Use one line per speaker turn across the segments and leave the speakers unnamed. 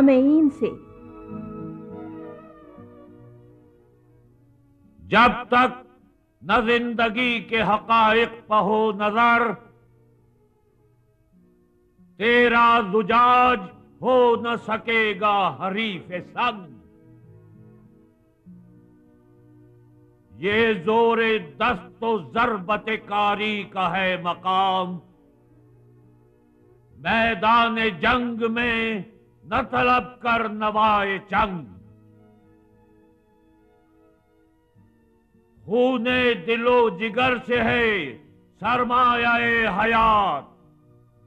सामेईन से।
जब तक न जिंदगी के हकाइक पर हो नजर, तेरा जुजाज हो न सकेगा हरीफ संग। ये जोरे दस्तो जरबत कारी का है मकाम, मैदान जंग में न तलब कर नवाए चंग। खूने दिलो जिगर से है सरमायाए हयात,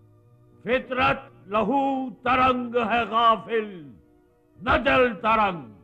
फितरत लहू तरंग है गाफिल न जल तरंग।